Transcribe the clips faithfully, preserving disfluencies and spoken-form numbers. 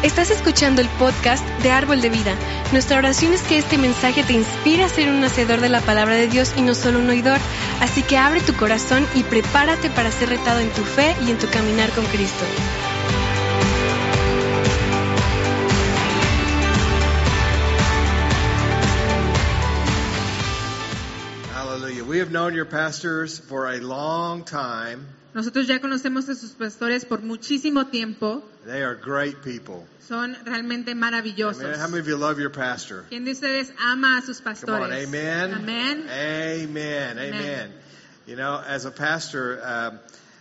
Estás escuchando el podcast de Árbol de Vida. Nuestra oración es que este mensaje te inspire a ser un hacedor de la palabra de Dios y no solo un oidor. Así que abre tu corazón y prepárate para ser retado en tu fe y en tu caminar con Cristo. Hallelujah. We have known your pastors for a long time. Nosotros ya conocemos a sus pastores por muchísimo tiempo. They are great people. Son realmente maravillosos. Amen. How many of you love your pastor? ¿Quién de ustedes ama a sus Come pastores? on, amen. Amén. Amen. Amen. Amen. You know, as a pastor, um,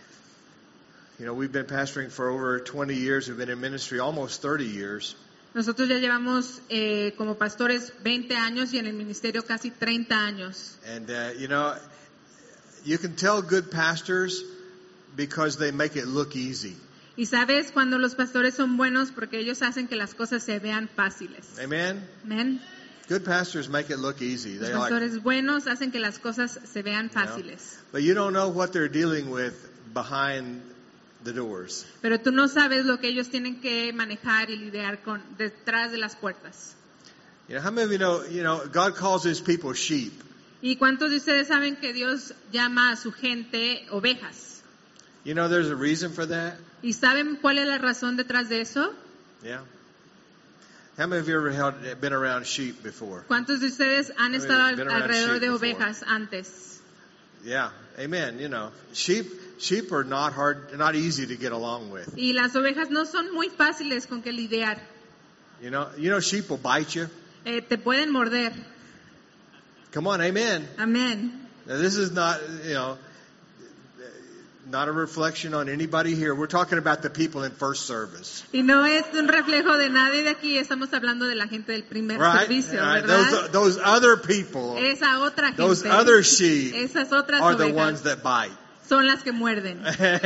you know, we've been pastoring for over twenty years. We've been in ministry almost thirty years. Nosotros ya llevamos eh, como pastores veinte años y en el ministerio casi treinta años. And, uh, you know, you can tell good pastors because they make it look easy. Y sabes cuando los pastores son buenos porque ellos hacen que las cosas se vean fáciles. Amen. Amén. Good pastors make it look easy. Los They're like, pastores buenos hacen que las cosas se vean you know, fáciles. but you don't know what they're dealing with behind the doors. Pero tú no sabes lo que ellos tienen que manejar y lidiar con detrás de las puertas. You know, how many of you know, you know, God calls his people sheep. ¿Y cuántos de ustedes saben que Dios llama a su gente ovejas? You know, there's a reason for that. ¿Y saben cuál es la razón detrás de eso? Yeah. How many of you ever held, been around sheep before? ¿Cuántos de ustedes han mean, estado al- been around alrededor sheep de before. ovejas antes? Yeah. Amen. You know, sheep, sheep are not hard, not easy to get along with. Y las ovejas no son muy fáciles con que lidiar. You know, you know, sheep will bite you. Eh, te pueden morder. Come on, amen. Amén. Now, this is not, you know, not a reflection on anybody here. We're talking about the people in first service. Y no es un reflejo de nadie de aquí. Estamos hablando de la gente del primer Right? servicio, Right. ¿verdad? Those, those other people, Esa otra gente. those other sheep Esas otras are the ovejas ones that bite. son las que muerden.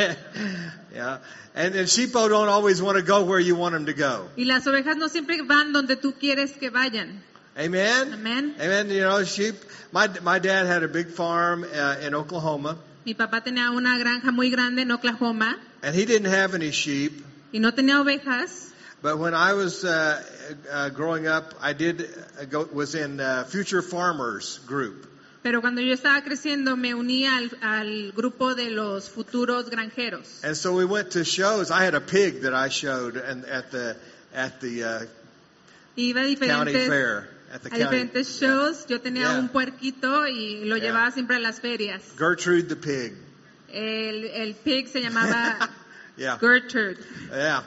Yeah. And, and sheep don't always want to go where you want them to go. Y las ovejas no siempre van donde tú quieres que vayan. Amen? Amén. Amen. You know, sheep, my, my dad had a big farm uh, in Oklahoma, Mi papá tenía una granja muy grande en Oklahoma and he didn't have any sheep. y no tenía ovejas. But when I was uh, uh, growing up, I did uh, go, was in uh, Future Farmers group. Pero cuando yo estaba creciendo me uní al, al grupo de los futuros granjeros. And so we went to shows. I had a pig that I showed and, at the at the uh, Iba a county diferentes, fair. At the a county. diferentes shows. Yo tenía Yeah. un puerquito y lo Yeah. llevaba siempre a las ferias. Gertrude the pig. El, el pig se llamaba Yeah. Gertrude. Yeah.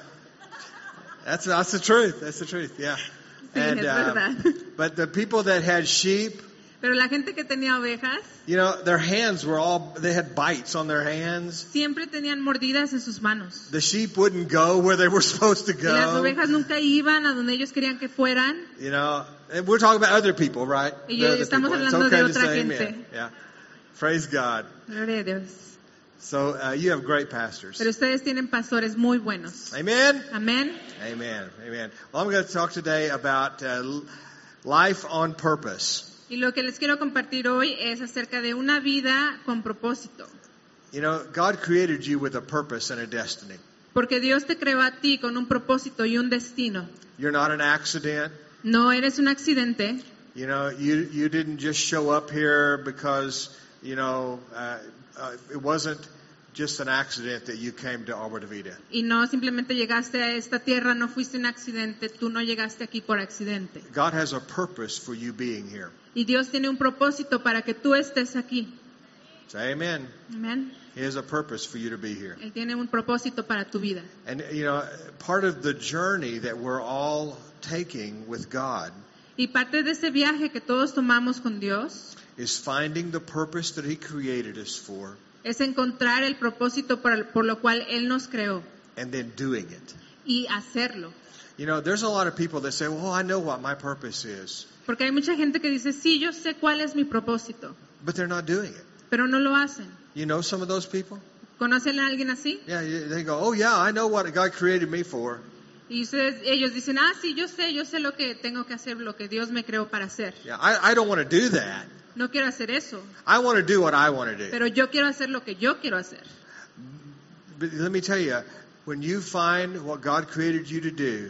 That's that's the truth. That's the truth. Yeah. Sí, es verdad. but the people that had sheep, Pero la gente que tenía ovejas you know, their hands were all, they had bites on their hands. siempre tenían mordidas en sus manos. The sheep wouldn't go where they were supposed to Y las go. ovejas nunca iban a donde ellos querían que fueran. You know, and we're talking about other people, right? Y yo- The other estamos people. It's hablando de okay to otra say gente. amen. Yeah. Praise God. Gloria a Dios. So uh, you have great pastors. Pero ustedes tienen pastores muy buenos. Amen. Amén. Amen. Amen. Well, I'm going to talk today about uh, life on purpose. Y lo que les quiero compartir hoy es acerca de una vida con propósito. You know, God created you with a purpose and a destiny. Porque Dios te creó a ti con un propósito y un destino. You're not an accident. No eres un accidente. You know, you you didn't just show up here because, you know, uh, uh, it wasn't just an accident that you came to Agua de Vida. Y no simplemente llegaste a esta tierra, no fuiste un accidente, tú no llegaste aquí por accidente. God has a purpose for you being here. Y Dios tiene un propósito para que tú estés aquí. Say amen. Amén. He has a purpose for you to be here. Él tiene un propósito para tu vida. And, you know, part of the journey that we're all taking with God Y parte de ese viaje que todos tomamos con Dios is finding the purpose that He created us for es encontrar el propósito por, por lo cual Él nos creó and then doing it. y hacerlo. You know, there's a lot of people that say, well, I know what my purpose is, Porque hay mucha gente que dice, sí, yo sé cuál es mi propósito, but they're not doing it. pero no lo hacen. You know some of those people? ¿Conocen a alguien así? Yeah, you- they go, oh, yeah, I know what God created me for. Y ustedes, ellos dicen, ah, sí, yo sé, yo sé lo que tengo que hacer, lo que Dios me creó para hacer. Yeah, I, I don't want to do that. No quiero hacer eso, I want to do what I want to do. pero yo quiero hacer lo que yo quiero hacer. But let me tell you, when you find what God created you to do,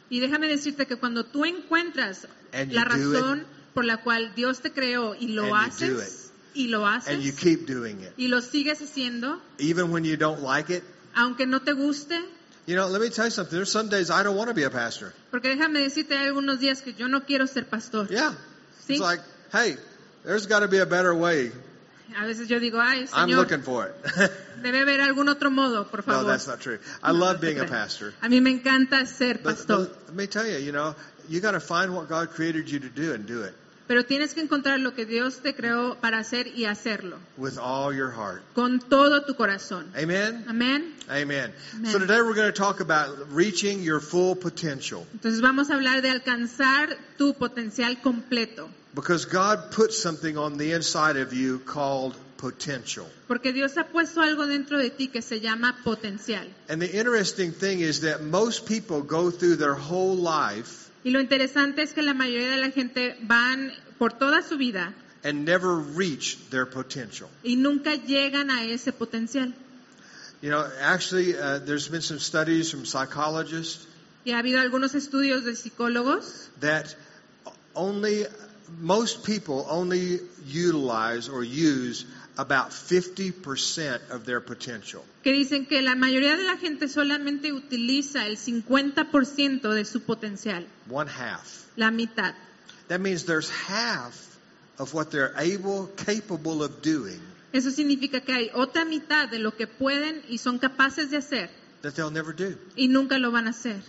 Y déjame decirte que cuando tú encuentras And you la do razón por la cual Dios te creó y lo And you do haces, y lo and you haces, keep doing it, y lo sigues haciendo, even when you don't like it. aunque no te guste, You know, let me tell you something. There's some days I don't want to be a pastor. porque déjame decirte, hay algunos días que yo no quiero ser pastor. Yeah. ¿Sí? It's like, hey, there's got to be a better way. A veces yo digo, ay, I'm Señor, looking for it. debe haber algún otro modo, por No, favor. that's not true. I No, love no te being a creas. pastor. A mí me encanta ser But, pastor. but let me tell you, you know, you got to find what God created you to do and do it Pero tienes que encontrar lo que Dios te creó para hacer y hacerlo. with all your heart. Con todo tu corazón. Amen? Amén. Amen. Amen. So today we're going to talk about reaching your full potential, Entonces vamos a hablar de alcanzar tu potencial completo. because God put something on the inside of you called potential. Porque Dios ha puesto algo dentro de ti que se llama potencial. And the interesting thing is that most people go through their whole life Y lo interesante es que la mayoría de la gente van por toda su vida and never reach their potential. y nunca llegan a ese potencial. You know, actually, uh, there's been some studies from psychologists Y ha habido algunos estudios de psicólogos that only, most people only utilize or use about fifty percent of their potential. que dicen que la mayoría de la gente solamente utiliza el cincuenta por ciento de su potencial, One half. la mitad. That means there's half of what they're able, capable of doing Eso significa que hay otra mitad de lo que pueden y son capaces de hacer that they'll never do. y nunca lo van a hacer.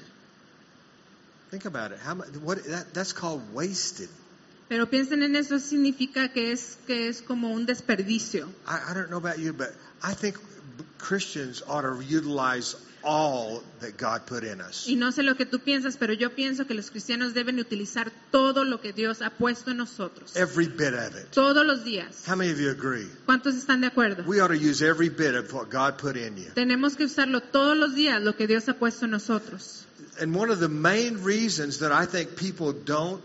Think about it. How much, what, that, that's called wasted. Pero piensen en eso, significa que es que es como un desperdicio. I, I don't know about you, but I think Christians ought to utilize all that God put in us. Y no sé lo que tú piensas, pero yo pienso que los cristianos deben utilizar todo lo que Dios ha puesto en nosotros. Every bit of it. Todos los días. How many of you agree? ¿Cuántos están de acuerdo? We ought to use every bit of what God put in you. Tenemos que usarlo todos los días, lo que Dios ha puesto en nosotros. And one of the main reasons that I think people don't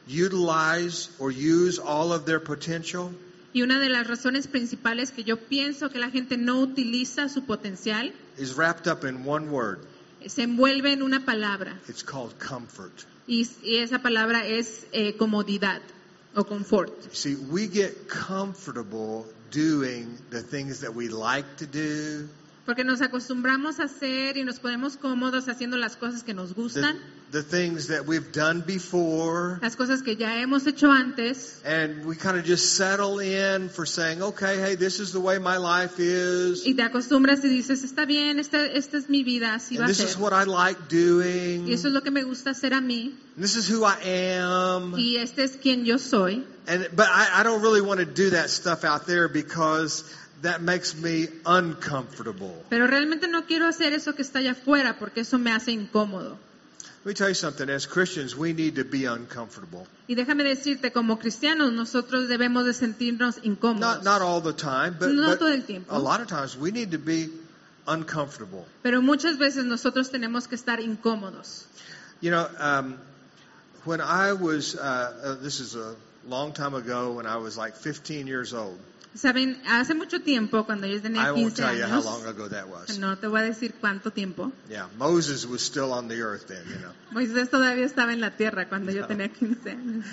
utilize or use all of their potential Y una de las razones principales que yo pienso que la gente no utiliza su potencial is wrapped up in one word. se envuelve en una palabra. It's called comfort. Y, y esa palabra es eh, comodidad o confort. See, we get comfortable doing the things that we like to do, Porque nos acostumbramos a hacer y nos ponemos cómodos haciendo las cosas que nos the, gustan, the things that we've done before, las cosas que ya hemos hecho antes, and we kind of just settle in for saying, okay, hey, this is the way my life is, y te acostumbras y dices, está bien, esta, esta es mi vida, así va and a this is ser. what I like doing, Y eso es lo que me gusta hacer a mí, and this is who I am. y este es quien yo soy. And but I, I don't really want to do that stuff out there because that makes me uncomfortable. Pero realmente no quiero hacer eso que está allá afuera porque eso me hace incómodo. Let me tell you something. As Christians, we need to be uncomfortable. Y déjame decirte, como cristianos, nosotros debemos de sentirnos incómodos. Not not all the time, but, No but todo el tiempo. a lot of times we need to be uncomfortable. Pero muchas veces nosotros tenemos que estar incómodos. You know, um, when I was, uh, uh, this is a long time ago, when I was like fifteen years old. Saben, hace mucho tiempo, cuando yo I tenía won't quince tell you how años, long ago that was. no te voy a decir cuánto tiempo, Yeah, Moses was still on the earth then, you know. Moisés todavía estaba en la tierra cuando yo tenía quince años.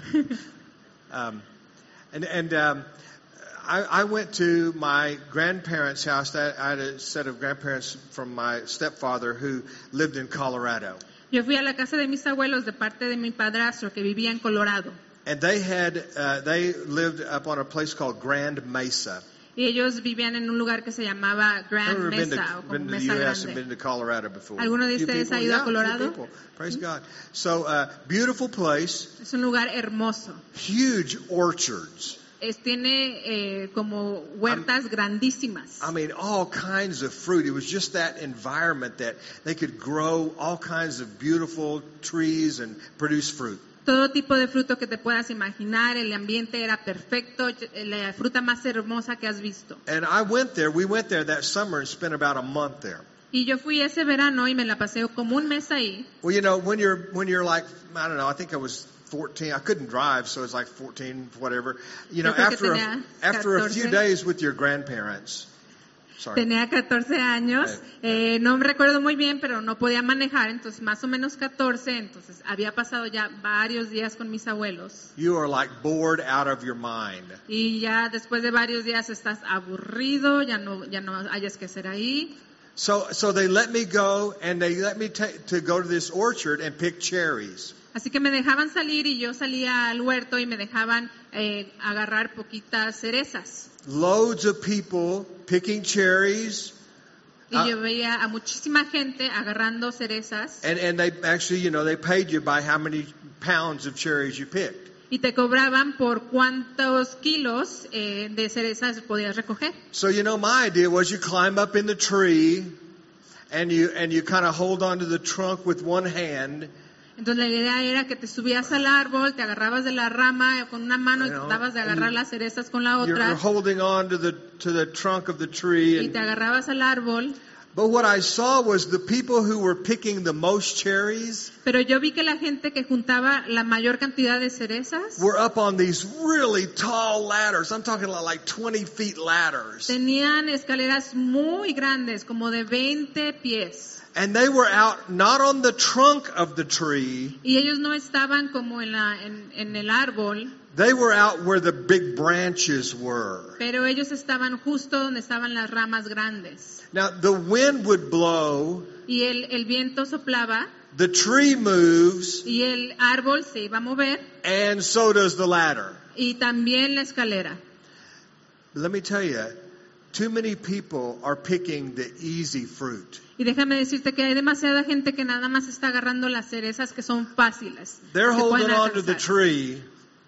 Um, and and um, I, I went to my grandparents' house. I had a set of grandparents from my stepfather who lived in Colorado. Yo fui a la casa de mis abuelos de parte de mi padrastro que vivía en Colorado. And they had, uh, they lived up on a place called Grand Mesa. Y ellos vivían en un lugar que se llamaba I've Grand never been Mesa to, o como been to the Mesa U S and Grande. been to Colorado before. ¿Alguno de Few ustedes people? ha ido a Yeah, few Colorado? people. Praise God. So, uh, beautiful place, Es un lugar hermoso. huge orchards. Es, tiene eh, como huertas grandísimas. I mean, all kinds of fruit. It was just that environment that they could grow all kinds of beautiful trees and produce fruit. Todo tipo de fruto que te puedas imaginar. El ambiente era perfecto. La fruta más hermosa que has visto. And I went there, we went there that summer and spent about a month there. Y yo fui ese verano y me la pasé como un mes ahí. Well, you know, when you're, when you're like, I don't know, I think I was fourteen. I couldn't drive, so it's like fourteen, whatever. You know, Yo creo que after a, tenía after a few catorce. days with your grandparents, Sorry. Tenía catorce años, eh, no me recuerdo muy bien, pero no podía manejar, entonces más o menos catorce, entonces había pasado ya varios días con mis abuelos. You are like bored out of your mind. Y ya después de varios días estás aburrido, ya no, ya no hayas que hacer ahí. So, so they let me go, and they let me ta- to go to this orchard and pick cherries. Así que me dejaban salir y yo salía al huerto y me dejaban eh, agarrar poquitas cerezas. Loads of people picking cherries. Y Ah. yo veía a muchísima gente agarrando cerezas And, and they actually, you know, they paid you by how many pounds of cherries you picked. y te cobraban por cuántos kilos eh, de cerezas podías recoger. So, you know, my idea was you climb up in the tree and you, and you kind of hold onto the trunk with one hand. Entonces la idea era que te subías al árbol, te agarrabas de la rama con una mano y You know, tratabas de agarrar and las cerezas con la You're, you're otra holding on to the, to the trunk of the tree. y te And, agarrabas al árbol. but what I saw was the people who were picking the most cherries Pero yo vi que la gente que juntaba la mayor cantidad de cerezas were up on these really tall ladders. I'm talking about like twenty feet ladders. tenían escaleras muy grandes, como de veinte pies. And they were out not on the trunk of the tree. Y ellos no estaban como en, la, en, en el árbol, They were out where the big branches were. pero ellos estaban justo donde estaban las ramas grandes. Now, the wind would blow, Y el, el viento soplaba the tree moves, y el árbol se iba a mover and so does the ladder. y también la escalera. Let me tell you, too many people are picking the easy fruit. Y déjame decirte que hay demasiada gente que nada más está agarrando las cerezas que son fáciles. They're que pueden holding on to the alcanzar. tree,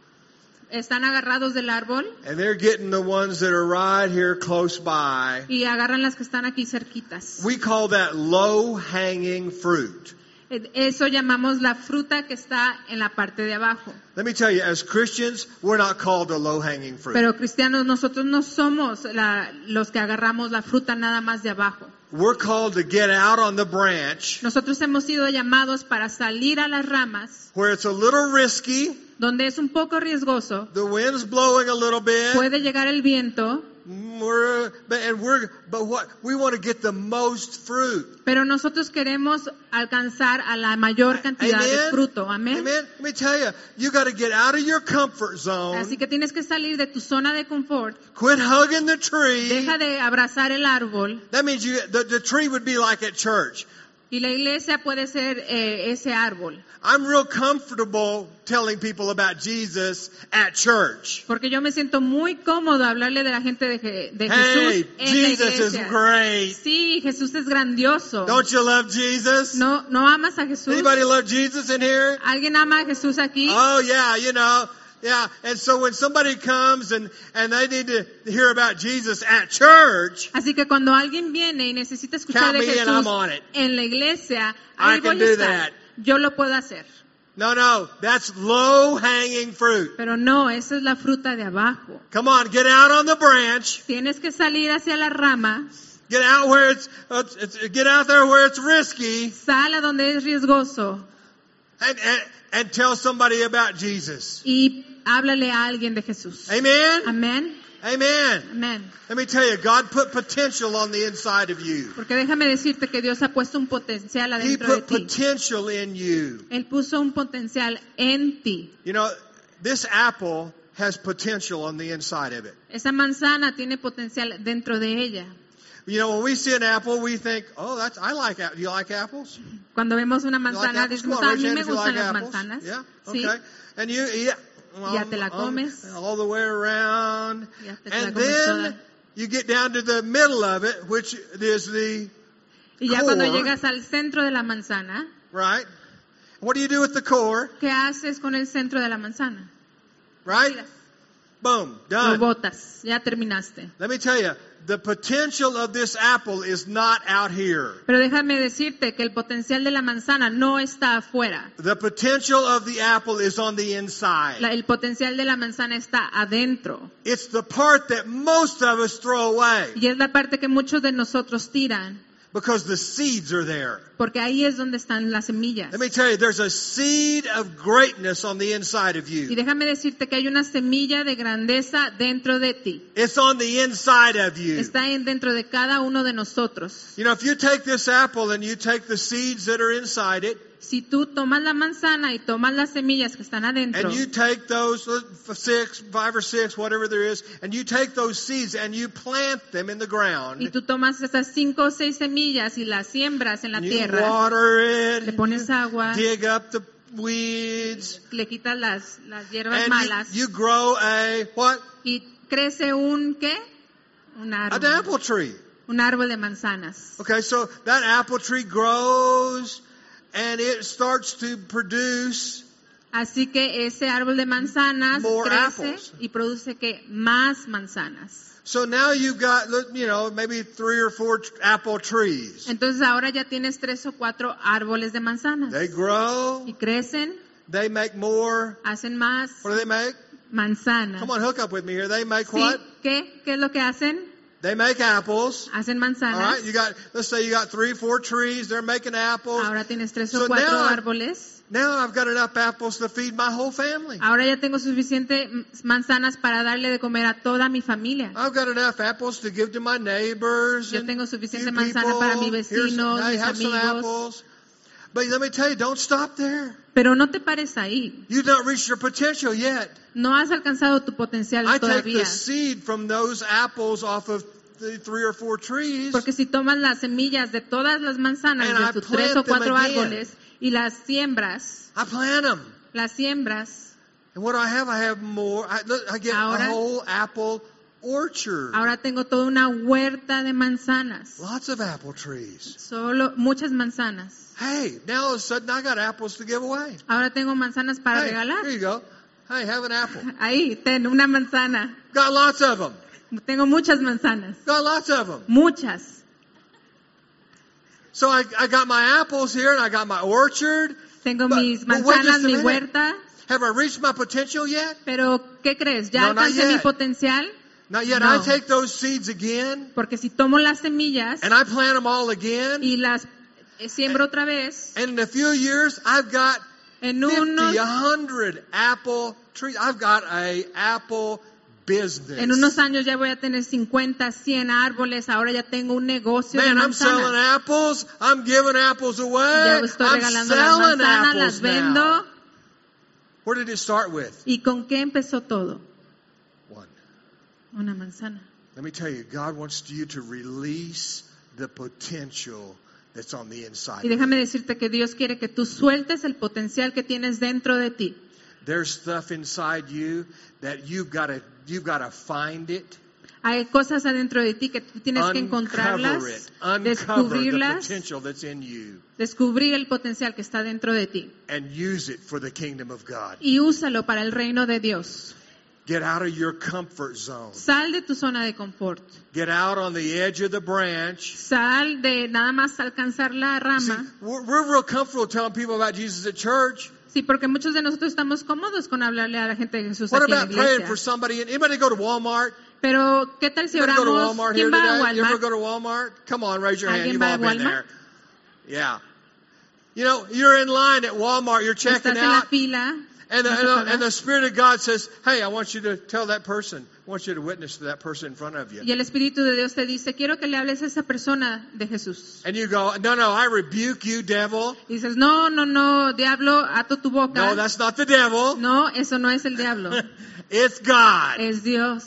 Están agarrados del árbol and they're getting the ones that are right here close by. y agarran las que están aquí cerquitas. We call that low-hanging fruit. Eso llamamos la fruta que está en la parte de abajo. Let me tell you, as Christians, we're not called a low-hanging fruit. Pero cristianos, nosotros no somos la- los que agarramos la fruta nada más de abajo. We're called to get out on the branch Nosotros hemos sido llamados para salir a las ramas, where it's a little risky, donde es un poco riesgoso, the wind's blowing a little bit, puede llegar el viento, we're, but, and we're, but what, we want to get the most fruit. pero nosotros queremos alcanzar a la mayor cantidad de Amen? fruto. Amén. Amen? Let me tell you, you got to get out of your comfort zone, Así que tienes que salir de tu zona de confort, quit hugging the tree. deja de abrazar el árbol, That means you, the, the tree would be like at church. y la iglesia puede ser eh, ese árbol. I'm real comfortable telling people about Jesus at church. Porque yo me siento muy cómodo hablarle de la gente de, Je- de Hey, Jesús en la Jesus is iglesia. great. Sí, Jesús es grandioso. Don't you love Jesus? ¿No, ¿No amas a Jesús? Anybody love Jesus in here? ¿Alguien ama a Jesús aquí? Oh yeah, you know, yeah. And so when somebody comes and, and they need to hear about Jesus at church, Así que cuando alguien viene y necesita escuchar Count de me in, Jesús I'm on it. en la iglesia, I ahí can voy a do estar. that. Yo lo puedo hacer. no, no, that's low hanging fruit. Pero no, esa es la fruta de abajo. Come on, get out on the branch. Tienes que salir hacia la rama, Get out where it's, it's, it's get out there where it's risky, sal a donde es riesgoso and, and and tell somebody about Jesus. y háblale a alguien de Jesús. Amen. Amén. Amen. Amén. Let me tell you, God put potential on the inside of you. Porque déjame decirte que Dios ha puesto un potencial He adentro de put ti. potential in you. Él puso un potencial en ti. You know, this apple has potential on the inside of it. Esa manzana tiene potencial dentro de ella. You know, when we see an apple, we think, "Oh, that's I like apples. Do you like apples? You Cuando vemos una like manzana, apples? decimos, Come on, a raise mí your hand me if you gustan like las apples." manzanas. Yeah. Sí. Okay. And you eat Ya te la comes. all the way around, Ya te la and comes then toda. you get down to the middle of it, which is the Y ya cuando core. llegas al centro de la manzana, right. What do you do with the core? ¿qué haces con el centro de la manzana? Right. Tiras, Boom. lo Done. botas, ya terminaste. Let me tell you, the potential of this apple is not out here. Pero déjame decirte que el potencial de la manzana no está afuera. The potential of the apple is on the inside. La- el potencial de la manzana está adentro. It's the part that most of us throw away. Y es la parte que muchos de nosotros tiran. Because the seeds are there. Porque ahí es donde están las semillas. Let me tell you, there's a seed of greatness on the inside of Y you. déjame decirte que hay una semilla de grandeza dentro de ti. It's on the inside of you. Está en dentro de cada uno de nosotros. You know, if you take this apple and you take the seeds that are inside it, Si tú tomas la manzana y tomas las semillas que están adentro, and you take those uh, six, five or six, whatever there is, and you take those seeds and you plant them in the y ground, tú tomas esas cinco o seis semillas y las siembras en la you tierra, water le it, pones agua, dig up the weeds, le quitas las, las hierbas and malas you, you grow a, what? y crece un, ¿qué? Un An árbol. apple tree. Un árbol de manzanas. Okay, so that apple tree grows and it starts to produce. Así que ese árbol de manzanas More crece apples. y produce que más manzanas. So now you've got, you know, maybe three or four t- apple trees. Entonces ahora ya tienes tres o cuatro árboles de manzanas. They grow, Y crecen, they make more. hacen más What do they make? manzanas. Come on, hook up with me here. They make ¿Sí? what? ¿Qué? ¿Qué es lo que hacen? They make apples. Hacen All manzanas. right, you got, let's say you got three, four trees. They're making apples. Ahora tienes tres So o cuatro now I- árboles. Now I've got enough apples to feed my whole family. Ahora ya tengo suficiente manzanas para darle de comer a toda mi familia. I've got enough apples to give to my neighbors. Yo and tengo suficiente few manzana people. para mis Here's- vecinos, hey, mis have some amigos. apples. But let me tell you, don't stop there. Pero no te pares ahí. You've not reached your potential yet. No has alcanzado tu potencial I take todavía. the seed from those apples off of the three or four trees. Porque si tomas las semillas de todas las manzanas And I de tus tres o plant them cuatro again. árboles y las siembras, I plant them. las siembras, And what do I have? I have more. I, look, I get Ahora- a whole apple orchard. ahora tengo toda una huerta de manzanas. Lots of apple trees. Solo muchas manzanas. Hey, now all of a sudden I got apples to give away. Ahora tengo manzanas para Hey, regalar. here you go. Hey, have an apple. Ahí, ten una manzana. Got lots of them. Tengo muchas manzanas. Got lots of them. Muchas. So I, I got my apples here and I got my orchard. Tengo But- mis but wait manzanas, just a mi minute. huerta. Have I reached my potential yet? Pero, ¿qué crees? ¿Ya No, not alcancé mi yet. potencial? Not yet. No. I take those seeds again Porque si tomo las semillas and I plant them all again. y las eh, siembro otra vez, And in a few years, I've got en fifty, unos, a hundred apple trees. I've got a apple business. en unos años ya voy a tener cincuenta, cien árboles. Ahora ya tengo un negocio de Man, I'm selling manzanas. apples. I'm giving apples away. Ya estoy I'm regalando las selling manzanas, apples las vendo. now. Where did it start with? ¿Y con qué empezó todo? One. Una manzana. Let me tell you, God wants you to release the potential that's on the inside. Y déjame decirte que Dios quiere que tú sueltes el potencial que tienes dentro de ti. There's stuff inside you that you've got to you've got to find it, Hay cosas adentro de ti que tú tienes que encontrarlas, uncover it, uncover the descubrirlas, potential that's in you, descubrir el potencial que está dentro de ti. and use it for the kingdom of God. Y úsalo para el reino de Dios. Get out of your comfort zone. Sal de tu zona de confort. Get out on the edge of the branch. Sal de nada más alcanzar la See, rama. we're, we're real comfortable telling people about Jesus at church. Sí, porque muchos de nosotros estamos cómodos con hablarle a la gente de Jesús What aquí en la about praying iglesia. for somebody? Anybody go to Walmart? Pero, ¿qué tal si Anybody go to oramos? Walmart here ¿Quién va a today? You ever Walmart? go to Walmart? Come on, raise your hand. ¿Alguien You've va all a been Walmart? there. Yeah. You know, you're in line at Walmart. You're checking Estás en la out. fila. And the, vas a and, the, pagar. and the Spirit of God says, hey, I want you to tell that person. I want you to witness to that person in front of you. Y el Espíritu de Dios te dice, quiero que le hables a esa persona de Jesús. And you go, no, no, I rebuke you, devil. Y dices, no, no, no, diablo, ato tu boca. No, that's not the devil. No, eso no es el diablo, It's God. es Dios.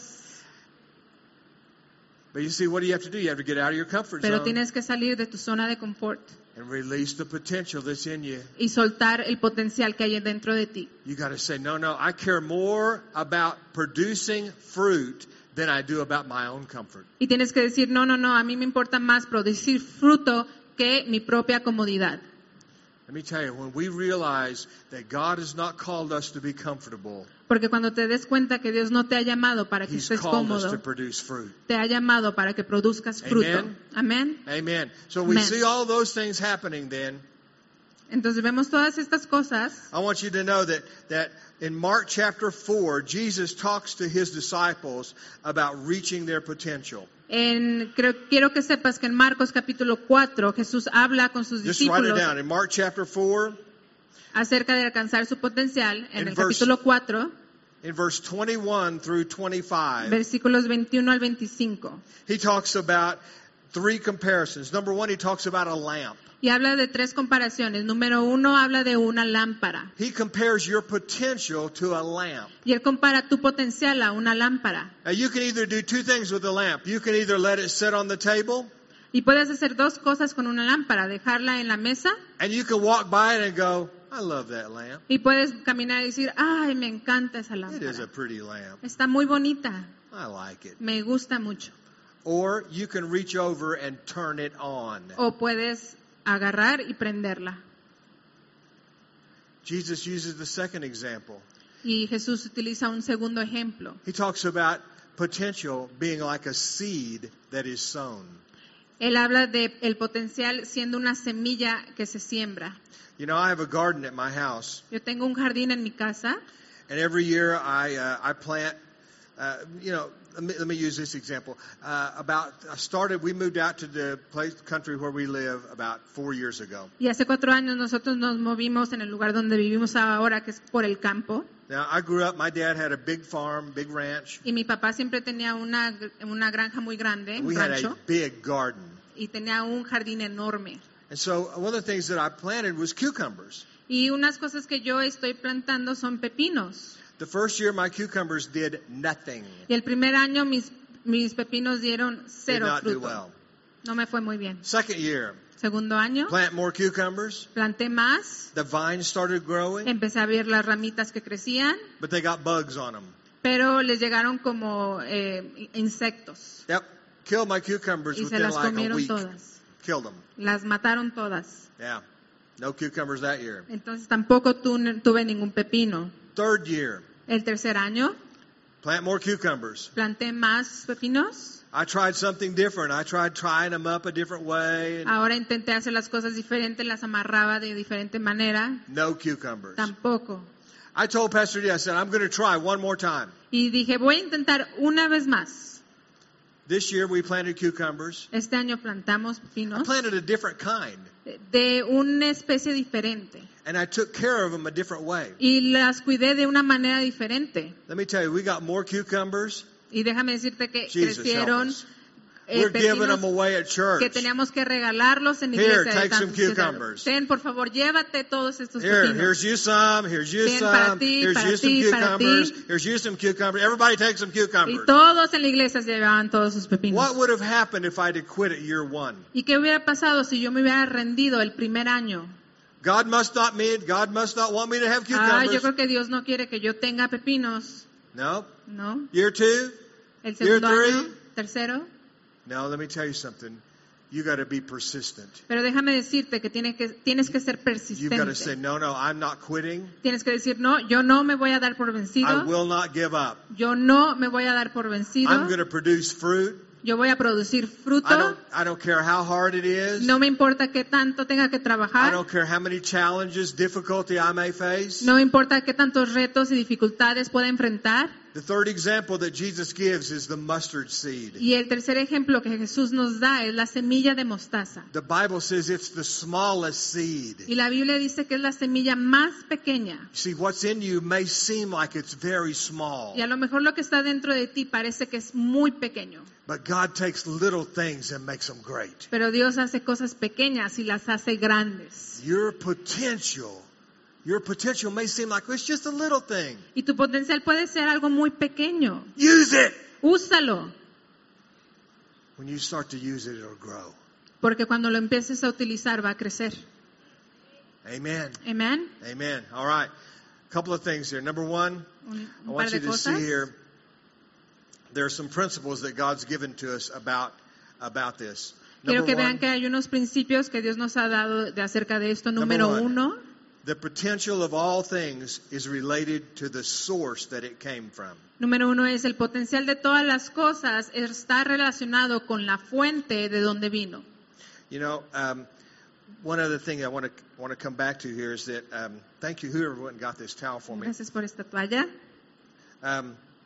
But you see, what do you have to do? You have to get out of your comfort Pero zone tienes que salir de tu zona de confort and release the potential that's in you. y soltar el potencial que hay dentro de ti. You got to say, no, no, I care more about producing fruit than I do about my own comfort. Y tienes que decir, no, no, no, a mí me importa más producir fruto que mi propia comodidad. Let me tell you, when we realize that God has not called us to be comfortable, Porque cuando te des cuenta que Dios no te ha llamado para que He's estés called us to cómodo, produce fruit. te ha llamado para que produzcas fruto. Amen. Amén. Amen. So we Amen. see all those things happening then. Entonces vemos todas estas cosas. I want you to know that, that in Mark chapter four, Jesus talks to His disciples about reaching their potential. En, creo, quiero que sepas que en Marcos capítulo cuatro Jesús habla con sus Just write it discípulos down. In Mark chapter four, acerca de alcanzar su potencial. En In el verse- capítulo cuatro, in verse twenty-one through twenty-five, versículos veintiuno al veinticinco. he talks about three comparisons. Number one, he talks about a lamp. Y habla de tres comparaciones. Número uno, habla de una lámpara. He compares your potential to a lamp. Y él compara tu potencial a una lámpara. Now, you can either do two things with the lamp. You can either let it sit on the table, Y puedes hacer dos cosas con una lámpara. Dejarla en la mesa and you can walk by it and go, I love that lamp. y puedes caminar y decir, ay, me encanta esa It is a lámpara. pretty lamp. Está muy bonita. I like it. Me gusta mucho. Or you can reach over and turn it on. O puedes agarrar y prenderla. Jesus uses the second example. Y Jesús utiliza un segundo ejemplo. He talks about potential being like a seed that is sown. Él habla de el potencial siendo una semilla que se siembra. You know, I have a garden at my house, Yo tengo un jardín en mi casa and every year I uh, I plant. Uh, you know, let me, let me use this example. Uh, about I started. We moved out to the place, country where we live about four years ago. y hace cuatro años nosotros nos movimos en el lugar donde vivimos ahora, que es por el campo. Now, I grew up. My dad had a big farm, big ranch. Y mi papá siempre tenía una, una granja muy grande, We un had rancho, a big garden, y tenía un jardín enorme. and so one of the things that I planted was cucumbers. Y unas cosas que yo estoy plantando son pepinos. The first year, my cucumbers did nothing. Y el primer año mis, mis pepinos dieron Did cero not do fruto. well. No me fue muy bien. Second year, Segundo año, plant more cucumbers. planté más, The vines started growing, empecé a ver las ramitas que crecían, but they got bugs on them. pero les llegaron como eh, insectos Yep, killed my cucumbers y se within las like a comieron week. todas. Killed them. Las mataron todas. Yeah, no cucumbers that year. Entonces tampoco tu- tuve ningún pepino. Third year, El tercer año, plant more cucumbers. planté más pepinos. I tried something different. I tried tying them up a different way. And Ahora intenté hacer las cosas diferentes, las amarraba de diferente manera. no cucumbers. Tampoco. I told Pastor D, I said, I'm going to try one more time. Y dije, voy a intentar una vez más. This year we planted cucumbers. Este año plantamos I pepinos planted a different kind, de una especie diferente. and I took care of them a different way. Y las cuidé de una manera diferente. Let me tell you, we got more cucumbers. Y déjame decirte que Jesus, help crecieron us. eh, We're giving them pepinos away at church. que teníamos que regalarlos en Here, iglesia. de take some tantos que daban. cucumbers. Ten, por favor, llévate todos estos Here, pepinos. here's you some, here's you Ten para some, ti, here's para you some ti, para cucumbers, ti. here's you some cucumbers. Everybody take some Y cucumbers. todos en la iglesia se llevaban todos sus pepinos. What would have happened if I'd have quit at year one? ¿Y qué hubiera pasado si yo me hubiera rendido el primer año? God must not me, God must not want me to have Ah, yo cucumbers. creo que Dios no quiere que yo tenga pepinos, No. ¿no? Year two? El Year segundo three? año, tercero. No, let me tell you something. You got to be persistent. Pero déjame decirte que, tiene que tienes que ser You've got to say, persistente. no, no, I'm not quitting. Tienes que decir, no, yo no me voy a dar por I vencido. will not give up. Yo no me voy a dar por vencido. I'm going to produce fruit. Yo voy a producir I fruto. don't, I don't care how hard it is. No me importa qué tanto tenga que I trabajar. don't care how many challenges, difficulty I may face. No me importa qué tantos retos y dificultades pueda enfrentar. The third example that Jesus gives is the mustard seed. Y el tercer ejemplo que Jesús nos da es la semilla de mostaza. The Bible says it's the smallest seed. Y la Biblia dice que es la semilla más pequeña. See, what's in you may seem like it's very small, Y a lo mejor lo que está dentro de ti parece que es muy pequeño. but God takes little things and makes them great. Pero Dios hace cosas pequeñas y las hace grandes. Your potential, your potential may seem like it's just a little thing. Y tu potencial puede ser algo muy pequeño. Use it. Úsalo. When you start to use it, it'll grow. Porque cuando lo empieces a utilizar va a crecer. Amen. Amén. Amen. All right. A couple of things here. Number one, Un, I un par want de you to see cosas. here, there are some principles that God's given to us about, about this. Quiero Number que vean one, que hay unos principios que Dios nos ha dado de acerca de esto. Number Número one. uno, the potential of all things is related to the source that it came from. número uno es el potencial de todas las cosas está relacionado con la fuente de donde vino. You know, um, one other thing I want to want to come back to here is that um, thank you whoever went and got this towel for me. Gracias por esta toalla. Um,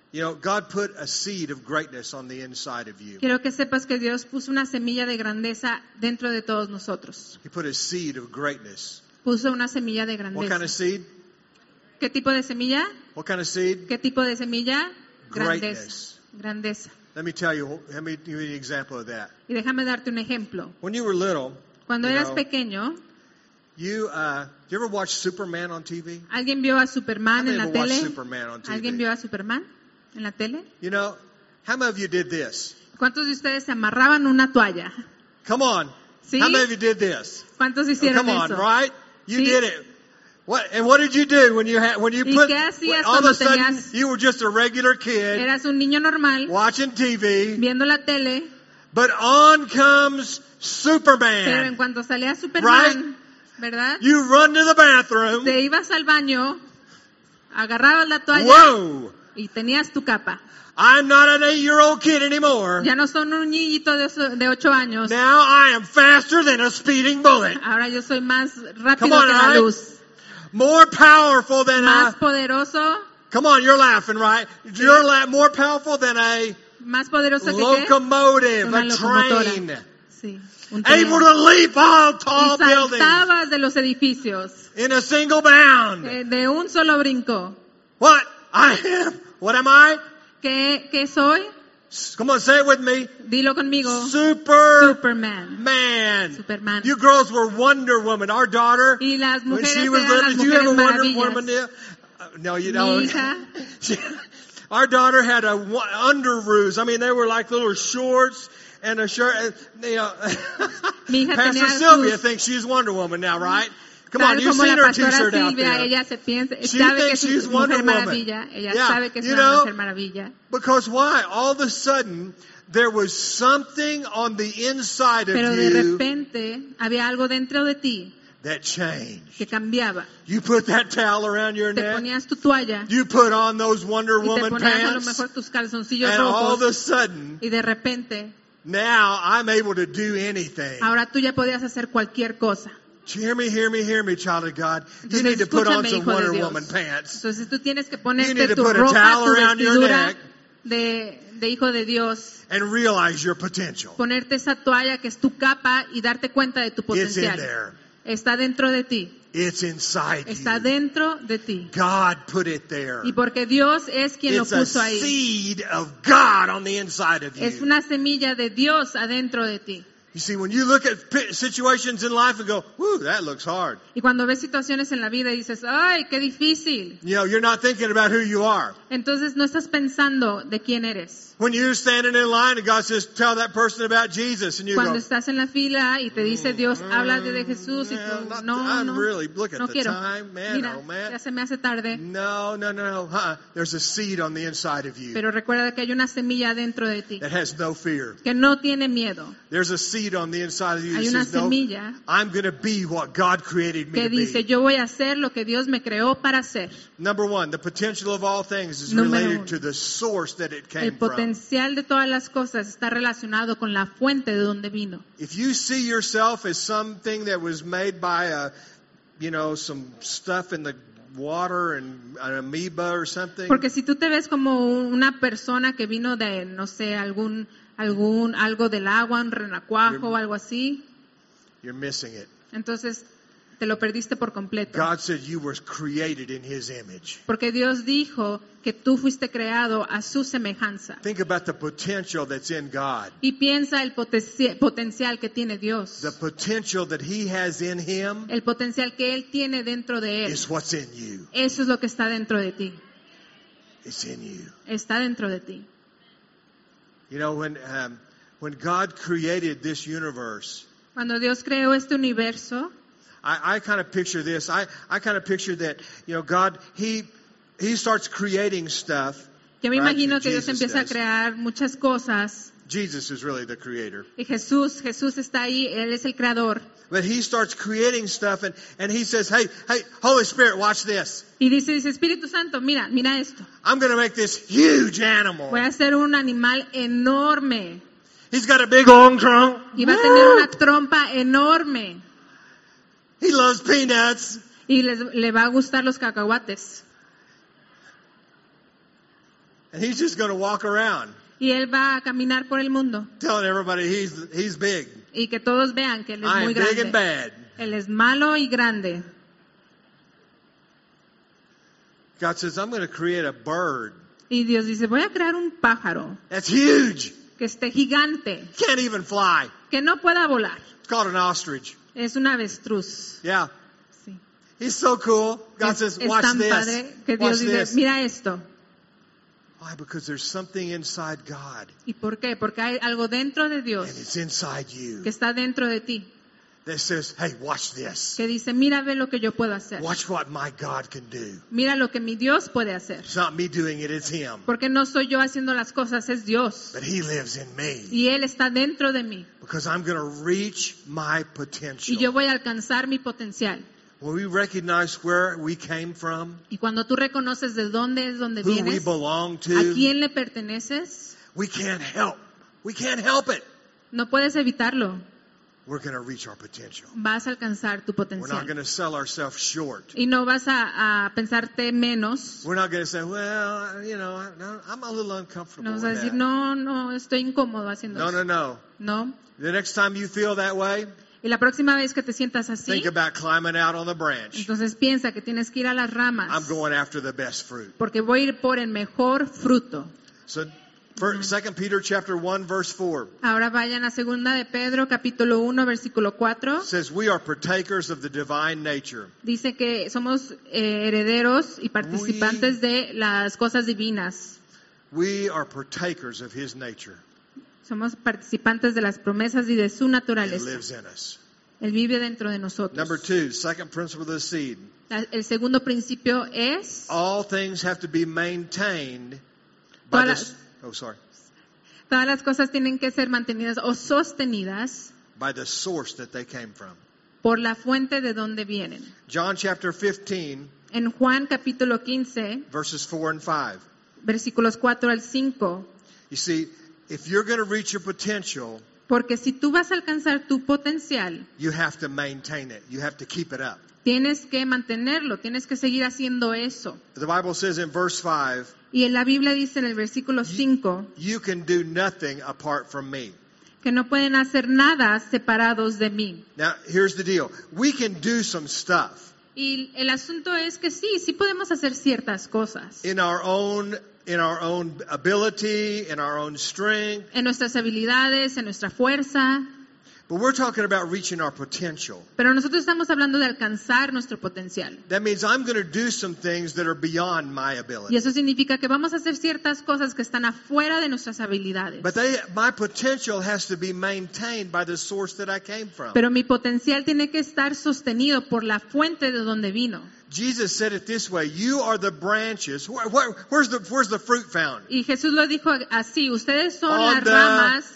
You know, God put a seed of greatness on the inside of you. Quiero que sepas que Dios puso una semilla de grandeza dentro de todos nosotros. He put a seed of greatness. Puso una semilla de What kind grandeza. of seed? ¿Qué tipo de semilla? What kind of seed? ¿Qué tipo de semilla? Grandeza. Greatness. Grandeza. Let me tell you, let me give you an example of that. Y déjame darte un ejemplo. When you were little, Cuando you eras know, pequeño, you, uh, you ever watch Superman on T V? ¿alguien vio a Superman How en many la ever watched tele? Superman on T V? ¿Alguien vio a Superman en la tele? You know, how many of you did this? ¿Cuántos de ustedes se amarraban una toalla? Come on. ¿Sí? How many of you did this? ¿Cuántos Oh, hicieron come on, eso? right? You Sí. did it. What and what did you do when you had when you ¿Y put qué hacías all of cuando a sudden tenías- you were just a regular kid Eras un niño normal, watching T V, viendo la tele, but on comes pero en Superman. cuanto salía Superman, ¿verdad? You run to the bathroom. Te ibas al baño, agarrabas la toalla Whoa! y tenías tu capa. I'm not an eight-year-old kid anymore. Ya no son un niñito de, oso- de ocho años. Now I am faster than a speeding bullet. Ahora yo soy más rápido Come on, que la all right. luz. More powerful than Más a... poderoso, Come on, you're laughing, right? You're la- more powerful than a más poderoso que qué? locomotive, Una a locomotora. train. Sí, un tren. Able to leap all Y tall buildings saltabas de los edificios in a single bound. eh, de un solo brinco. What? I am. What am I? ¿Qué, qué soy? Come on, say it with me. Dilo conmigo. Superman. Superman. Superman. You girls were Wonder Woman. Our daughter, Y las when mujeres she was eran little, las did you have a mujeres Wonder maravillas. Woman deal? Uh, no, you Mi don't. hija. She- Our daughter had a wa- underoos. I mean, they were like little shorts and a shirt. and, You know, Mi hija Pastor tenía Sylvia sus- thinks she's Wonder Woman now, right? Come Claro, on, you've como seen la her pastora T-shirt out Silvia, there. ella se piensa, She sabe que thinks she's es Wonder mujer Woman. maravilla. Ella Yeah, sabe que es you una know, mujer maravilla. Because why? All of a sudden, there was something on the inside of Pero de you repente había algo dentro de ti that changed. que cambiaba. You put that towel around your Te neck. ponías tu toalla You put on those Wonder y te Woman ponías a lo pants. mejor tus calzoncillos And all of a rojos sudden, y de repente now I'm able to do anything. ahora tú ya podías hacer cualquier cosa. Hear me, hear me, hear me, child of God. You Entonces, need to put on escúchame, some hijo de Wonder Dios. Woman pants. Entonces tú tienes que You ponerte need to tu put a ropa, towel tu around your vestidura neck. de, de hijo de Dios, And realize your potential. ponerte esa toalla que es tu capa y darte cuenta de tu It's in potencial. there. Está dentro de ti, It's inside está you. dentro de ti. God put it there. Y porque Dios es quien lo It's a puso ahí. seed of God on the inside of Es you. una semilla de Dios adentro de ti. You see, when you look at pi- situations in life and go, whoo, that looks hard. Y cuando ves situaciones en la vida y dices, ay, qué difícil. You know, you're not thinking about who you are. Entonces no estás pensando de quién eres. When you're standing in line and God says, tell that person about Jesus, and you Cuando go, estás en la fila y te dice Dios, habla de Jesús y "Yeah, tú, not- no, I'm no, really, look at no the quiero. time, man, Mira, oh man. ya se me hace tarde. No, no, no, no. Uh-uh. There's a seed on the inside of you Pero recuerda que hay una semilla dentro de ti that has no fear. que no tiene miedo. There's a seed on the inside of you that Hay una says, no, semilla I'm going to be what God created me que to dice, be. yo voy a hacer lo que Dios me creó para hacer. Number one, the potential of all things is Número related uno. to the source that it El came from. potencial de todas las cosas está relacionado con la fuente de donde vino. If you see yourself as something that was made by a, you know, some stuff in the water and an amoeba or something, Porque si tú te ves como una persona que vino de, no sé, algún, algún, algo del agua, un renacuajo o algo así, you're missing it. entonces te lo perdiste por completo. God said you were created in His image. Porque Dios dijo que tú fuiste creado a su semejanza. Think about the potential that's in God. Y piensa el potenci- potencial que tiene Dios. The potential that He has in Him El potencial que Él tiene dentro de Él. is what's in you. Eso es lo que está dentro de ti. It's in you. Está dentro de ti. You know, when um, when God created this universe, Cuando Dios creó este universo, I, I kind of picture this. I, I kind of picture that, you know, God, He He starts creating stuff. yo me right? imagino que Dios Jesus empieza a does. crear muchas cosas. Jesus is really the creator. Y Jesús, Jesús está ahí, Él es el creador. But He starts creating stuff and, and He says, hey, hey, Holy Spirit, watch this. Y dice, dice, Espíritu Santo, mira, mira esto. I'm going to make this huge animal. Voy a hacer un animal enorme. He's got a big long trunk. Y va a tener una trompa enorme. He loves peanuts. Y les- le va a gustar los cacahuates. And he's just going to walk around Y él va a caminar por el mundo. telling everybody he's he's big. Y que todos vean que él es I muy am big and grande. bad. Él es malo y grande. God says, I'm going to create a bird Y Dios dice, voy a crear un pájaro that's huge. que esté gigante, Can't even fly. que no pueda volar. It's called an ostrich. Es un avestruz. Yeah. Sí. He's so cool. God Es, says, es watch tan this. padre que Watch Dios dice, this. mira esto. Why? Because there's something inside God. ¿Y por qué? Porque hay algo dentro de And Dios it's inside you que está dentro de ti, that says, hey, watch this. que dice, mira, ve lo que yo puedo hacer. Watch what my God can do. Mira lo que mi Dios puede hacer. It's not me doing it, it's Him. Porque no soy yo haciendo las cosas, es Dios. But He lives in me. Y Él está dentro de mí. Because I'm going to reach my Y potential. yo voy a alcanzar mi potencial. When we recognize where we came from, Y cuando tú reconoces de dónde es donde who we vienes, belong a to, quién le perteneces, we can't help. We can't help it. no puedes evitarlo. We're going to reach our potential. Vas a alcanzar tu We're not potencial. going to sell ourselves short. Y no vas a, a pensarte menos. We're not going to say, well, you know, I- I'm a little uncomfortable No vas with a decir, that. no, no, estoy incómodo haciendo No, eso. no, no. No. The next time you feel that way, Y la próxima vez que te sientas así, think about climbing out on the branch. entonces piensa que tienes que ir a las I'm ramas. going after the best fruit. Porque voy a ir por el mejor fruto. So, for Second Peter chapter one, verse four Ahora vayan a segunda de Pedro, capítulo uno, versículo cuatro. says, we are partakers of the divine nature. Dice que somos eh, herederos y participantes de las cosas divinas. We are partakers of His nature. Somos participantes de las promesas y de su It naturaleza. lives in us. Él vive dentro de nosotros. Number two, second principle of the seed. La- El segundo principio es, All things have to be maintained by Todas this, oh, sorry, todas las cosas tienen que ser mantenidas o sostenidas by the source that they came from. por la fuente de donde vienen. John chapter fifteen, En Juan capítulo quince, verses four and five. versículos cuatro al cinco, You see, if you're going to reach your potential, porque si tú vas a alcanzar tu potencial, you have to maintain it. You have to keep it up. tienes que mantenerlo, tienes que seguir haciendo eso. The Bible says in verse five, Y en la Biblia dice en el versículo cinco you can do nothing apart from me. que no pueden hacer nada separados de mí. Now, here's the deal. We can do some stuff Y el asunto es que sí, sí podemos hacer ciertas cosas. in our own in our own ability, in our own strength, En nuestras habilidades, en nuestra fuerza. but we're talking about reaching our potential. Pero nosotros estamos hablando de alcanzar nuestro potencial. That means I'm going to do some things that are beyond my Y ability. eso significa que vamos a hacer ciertas cosas que están afuera de nuestras habilidades. But they, my potential has to be maintained by the source that I came from. Pero mi potencial tiene que estar sostenido por la fuente de donde vino. Jesus said it this way, you are the branches. Where, where, where's, the, where's the fruit found? Y Jesús lo dijo así, ustedes son On las the ramas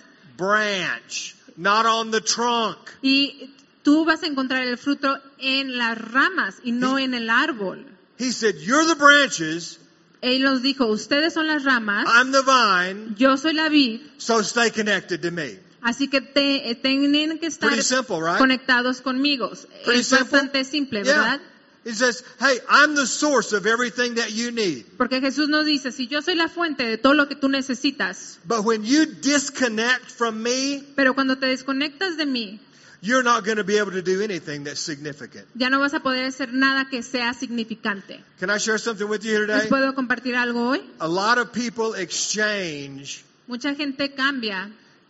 branch, not on the trunk. y tú vas a encontrar el fruto en las ramas y no en el árbol. He said, you're the branches, Él nos dijo, ustedes son las ramas, I'm the vine, yo soy la vid, so stay connected to me. así que te- eh, tienen que estar Pretty simple, right? conectados conmigo. Pretty Es simple? bastante simple, Yeah. ¿verdad? He says, hey, I'm the source of everything that you need. Porque Jesús nos dice, si yo soy la fuente de todo lo que tú necesitas, But when you disconnect from me, pero cuando te desconectas de mí, you're not going to be able to do anything that's significant. ya no vas a poder hacer nada que sea significante. Can I share something with you here ¿Les today? puedo compartir algo hoy? A lot of people exchange Mucha gente cambia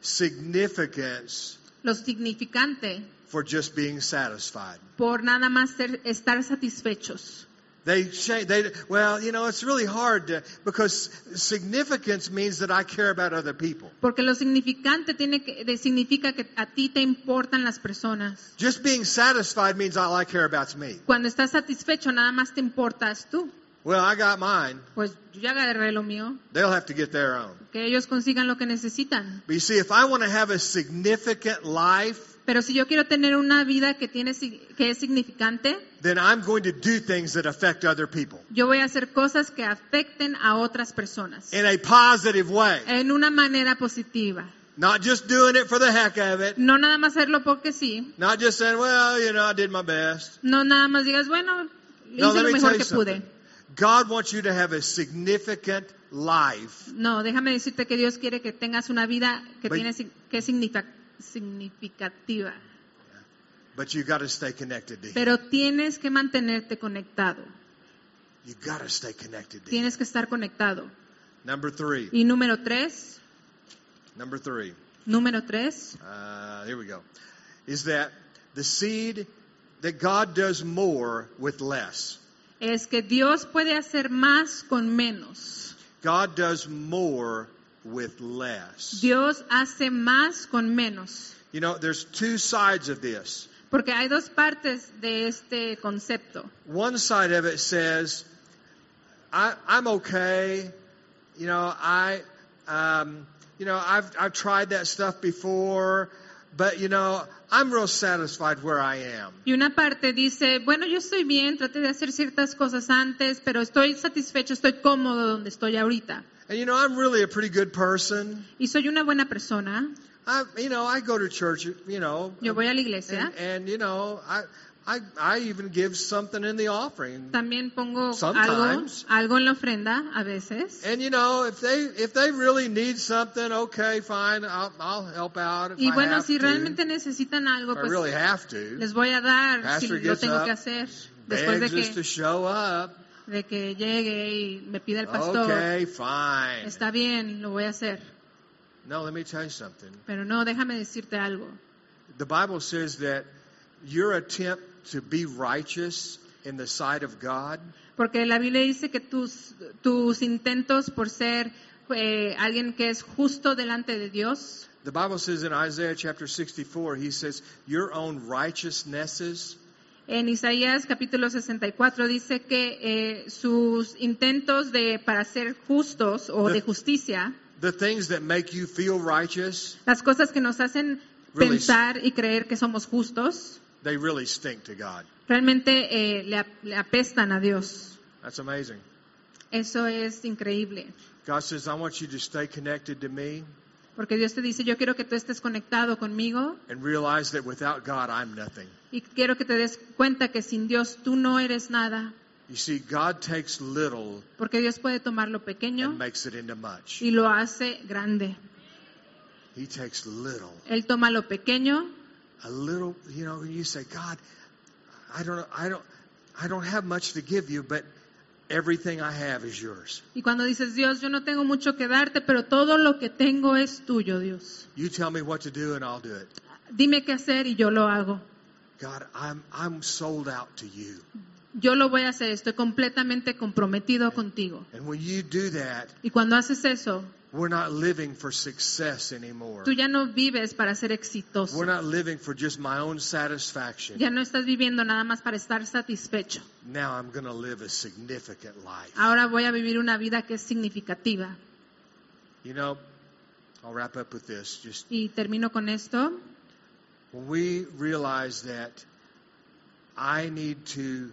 significance lo significante for just being satisfied. por nada más ser- estar satisfechos. They say, they, well, you know, it's really hard to, because significance means that I care about other people. Porque lo significante tiene que, de- significa que a ti te importan las personas. Just being satisfied means all I care about is me. Cuando estás satisfecho, nada más te importas tú. Well, I got mine. Pues yo ya agarré lo mío, They'll have to get their own. que ellos consigan lo que necesitan. But you see, if I want to have a significant life, Pero si yo quiero tener una vida que tiene si- que es significante, then I'm going to do things that affect other people yo voy a hacer cosas que afecten a otras personas in a positive way. en una manera positiva. Not just doing it for the heck of it. No nada más hacerlo porque sí. Not just saying, well, you know, I did my best. No nada más digas, bueno, No, hice let lo me mejor tell you que pude. something. God wants you to have a significant life. No, déjame decirte que Dios quiere que tengas una vida que But- tiene sig- que es significa- significativa. But you got to stay connected to Him. Pero tienes que mantenerte conectado. You got to stay connected to Him. Tienes que estar conectado. Number three. Y número tres, Number three. número tres, Uh, here we go. Is that the seed that God does more with less. es que Dios puede hacer más con menos. God does more with less. Dios hace más con menos. You know, there's two sides of this. Porque hay dos partes de este concepto. One side of it says, I, I'm okay. You know, I, um, you know, I've I've tried that stuff before, but you know, I'm real satisfied where I am. Y una parte dice, bueno, yo estoy bien, traté de hacer ciertas cosas antes, pero estoy satisfecho, estoy cómodo donde estoy ahorita. And you know, I'm really a pretty good person. Y soy una buena persona. I, you know, I go to church. You know, Yo voy a la iglesia. and, and you know, I, I, I even give something in the offering. También pongo algo, Sometimes. algo en la ofrenda a veces. And you know, if they if they really need something, okay, fine, I'll I'll help out if Y I bueno, have si to. realmente necesitan algo, If I pues really have to. les voy a dar si Pastor lo gets tengo up, que hacer. Después de Begs us to que, show up. de que llegue y me pida el pastor, Okay, fine. está bien, lo voy a hacer. No, let me tell you something. Pero no, déjame decirte algo. The Bible says that your attempt to be righteous in the sight of God, Porque la Biblia dice que tus, tus intentos por ser eh, alguien que es justo delante de Dios, the Bible says in Isaiah chapter sixty-four, he says, your own righteousnesses en Isaías capítulo sesenta y cuatro dice que eh, sus intentos de para ser justos o de justicia, the things that make you feel righteous, las cosas que nos hacen Really. pensar y creer que somos justos, they really stink to God. realmente eh, le, ap- le apestan a Dios. That's amazing. Eso es increíble. God says, I want you to stay connected to me Porque Dios te dice, yo quiero que tú estés conectado conmigo and realize that without God, I'm nothing. y quiero que te des cuenta que sin Dios tú no eres nada. You see, God takes little Porque Dios puede tomar lo pequeño and makes it into much. y lo hace grande. He takes little, Él toma lo pequeño, a little, you know, you say, God, I don't, I don't, I don't have much to give you, but everything I have is yours. y cuando dices, Dios, yo no tengo mucho que darte, pero todo lo que tengo es tuyo, Dios. You tell me what to do and I'll do it. Dime qué hacer y yo lo hago. God, I'm, I'm sold out to you. Yo lo voy a hacer, estoy completamente comprometido contigo. And when you do that, Y cuando haces eso, we're not living for success anymore. tú ya no vives para ser exitoso. We're not living for just my own satisfaction. Ya no estás viviendo nada más para estar satisfecho. Now I'm going to live a significant life. Ahora voy a vivir una vida que es significativa. You know, I'll wrap up with this. Just Y termino con esto. when we realize that I need to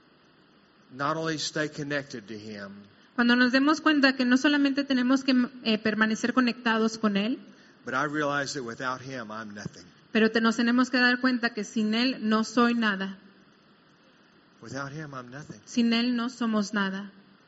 not only stay connected to Him, Cuando nos demos cuenta que no solamente tenemos que eh, permanecer conectados con Él, but I realize that without Him, I'm nothing. pero te, nos tenemos que dar cuenta que sin Él no soy nada. Without Him, I'm nothing. Sin Él no somos nada.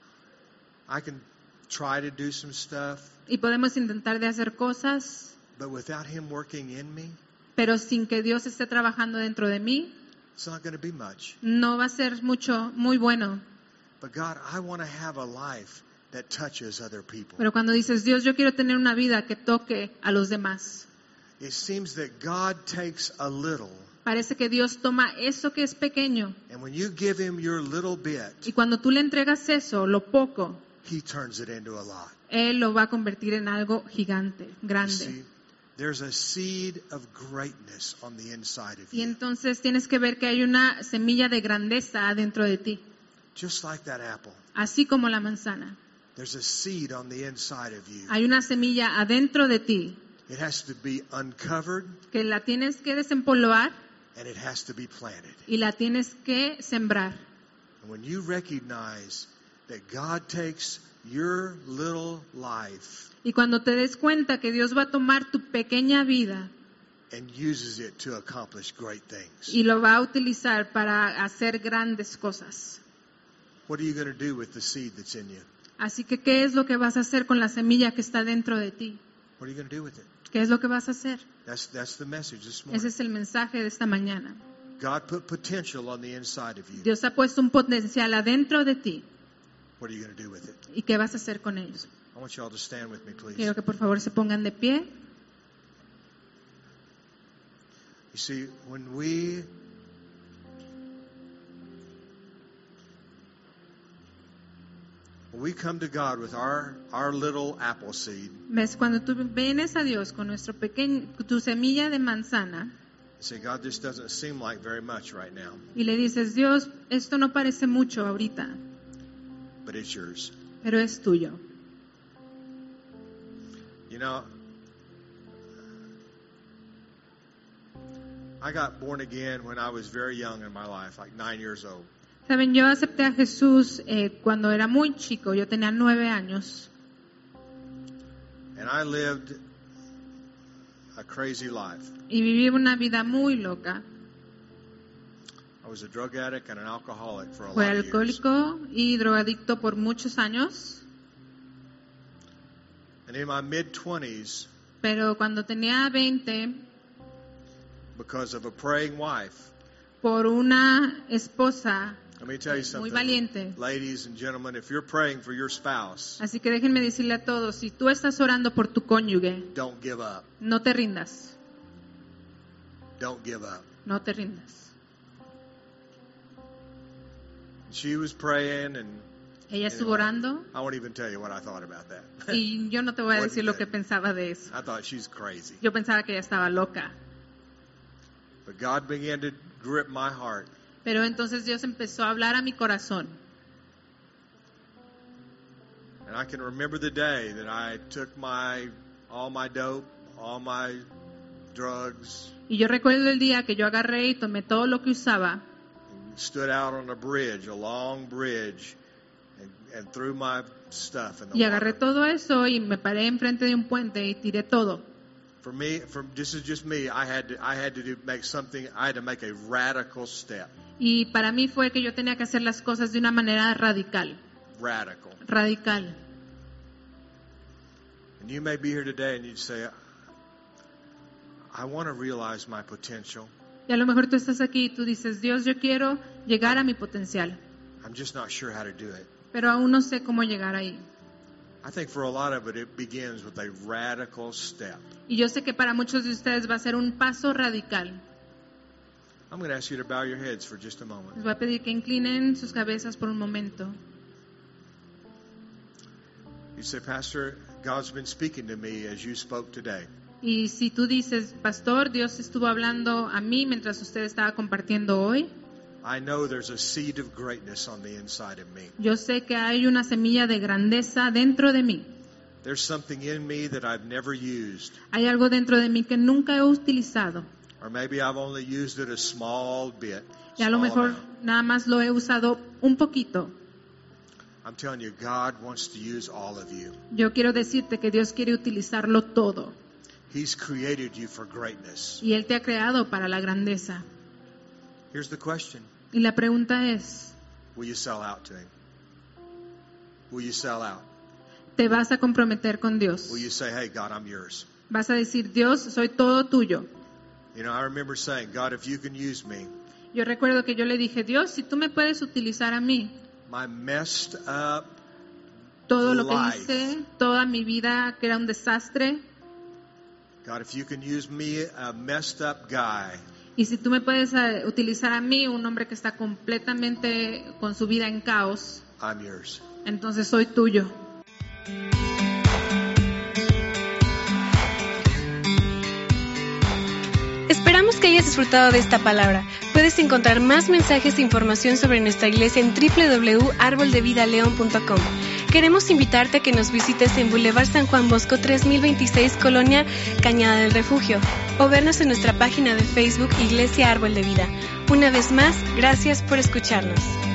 I can try to do some stuff, Y podemos intentar de hacer cosas, but without Him working in me, pero sin que Dios esté trabajando dentro de mí, it's not going to be much. no va a ser mucho, muy bueno. But God, I want to have a life that touches other people. Pero cuando dices, Dios, yo quiero tener una vida que toque a los demás, It seems that God takes a little, parece que Dios toma eso que es pequeño and when you give Him your little bit, y cuando tú le entregas eso, lo poco, He turns it into a lot. Él lo va a convertir en algo gigante, You grande. see, there's a seed of greatness on the inside of Y you. entonces tienes que ver que hay una semilla de grandeza adentro de ti, Just like that apple. así como la manzana. There's a seed on the inside of you. Hay una semilla adentro de ti It has to be uncovered que la tienes que desempolvar and it has to be planted. y la tienes que sembrar. And when you recognize that God takes your little life Y cuando te des cuenta que Dios va a tomar tu pequeña vida and uses it to accomplish great things, y lo va a utilizar para hacer grandes cosas, what are you going to do with the seed that's in you? Así que, ¿qué es lo que vas a hacer con la semilla que está dentro de ti? What are you going to do with it? ¿Qué es lo que vas a hacer? That's that's the message this morning. Ese es el mensaje de esta mañana. God put potential on the inside of you. Dios ha puesto un potencial adentro de ti. What are you going to do with it? ¿Y qué vas a hacer con ellos? I want you all to stand with me, please. Quiero que por favor se pongan de pie. You see, when we when we come to God with our our little apple seed, ¿Ves? Cuando tú vienes a Dios con nuestro pequeño, tu semilla de manzana, you say, God, this doesn't seem like very much right now, y le dices, Dios, esto no parece mucho ahorita, but it's yours. pero es tuyo. You know, I got born again when I was very young in my life, like nine years old. Saben, yo acepté a Jesús eh, cuando era muy chico, yo tenía nueve años. And I lived a crazy life. Y viví una vida muy loca. I was a drug addict and an alcoholic for a Fui lot of years. alcohólico y drogadicto por muchos años. And in my mid-twenties, Pero cuando tenía veinte, because of a praying wife, por una esposa let me tell you muy something, valiente. ladies and gentlemen, if you're praying for your spouse, Así que déjenme decirle a todos, si tú estás orando por tu cónyuge, don't give up. no te rindas, Don't give up. no te rindas. She was praying, and Ella estuvo orando I won't even tell you what I thought about that. y yo no te voy a What decir did lo that- que pensaba de eso. I thought she's crazy. Yo pensaba que ella estaba loca. But God began to grip my heart. Pero entonces Dios empezó a hablar a mi corazón. And I can remember the day that I took my all my dope, all my drugs, Y yo recuerdo el día que yo agarré y tomé todo lo que usaba and stood out on a bridge, a long bridge, and, and threw my stuff in the y agarré water. todo eso y me paré enfrente de un puente y tiré todo. For me, for this is just me. I had to, I had to do, make something. I had to make a radical step. Y para mí fue que yo tenía que hacer las cosas de una manera radical, Radical. radical. And you may be here today, and you'd say, I want to realize my potential. Y a lo mejor tú estás aquí y tú dices, Dios, yo quiero llegar a mi potencial, I'm just not sure how to do it. pero aún no sé cómo llegar ahí. I think for a lot of it, it begins with a radical step. Y yo sé que para muchos de ustedes va a ser un paso radical. I'm going to ask you to bow your heads for just a moment. Les voy a pedir que inclinen sus cabezas por un momento. You say, Pastor, God's been speaking to me as you spoke today. Y si tú dices, Pastor, Dios estuvo hablando a mí mientras usted estaba compartiendo hoy, I know there's a seed of greatness on the inside of me. yo sé que hay una semilla de grandeza dentro de mí. There's something in me that I've never used. Hay algo dentro de mí que nunca he utilizado. Or maybe I've only used it a small bit. Y a lo small mejor amount. nada más lo he usado un poquito. I'm telling you, God wants to use all of you. Yo quiero decirte que Dios quiere utilizarlo todo. He's created you for greatness. Y Él te ha creado para la grandeza. Here's the question. Y la pregunta es, Will you sell out to Him? Will you sell out? ¿te vas a comprometer con Dios? Will you say, hey, God, I'm yours? Vas a decir, Dios, soy todo tuyo. You know, I remember saying, God, if you can use me, Yo recuerdo que yo le dije, Dios, si tú me puedes utilizar a mí, my messed up, todo lo que Life. hice, toda mi vida que era un desastre, God, if you can use me, a messed up guy, y si tú me puedes eh, utilizar a mí, un hombre que está completamente con su vida en caos, I'm yours. entonces soy tuyo. Esperamos que hayas disfrutado de esta palabra. Puedes encontrar más mensajes e información sobre nuestra iglesia en doble u doble u doble u punto árbol de vida león punto com. Queremos invitarte a que nos visites en Boulevard San Juan Bosco tres mil veintiséis, Colonia Cañada del Refugio, o vernos en nuestra página de Facebook Iglesia Árbol de Vida. Una vez más, gracias por escucharnos.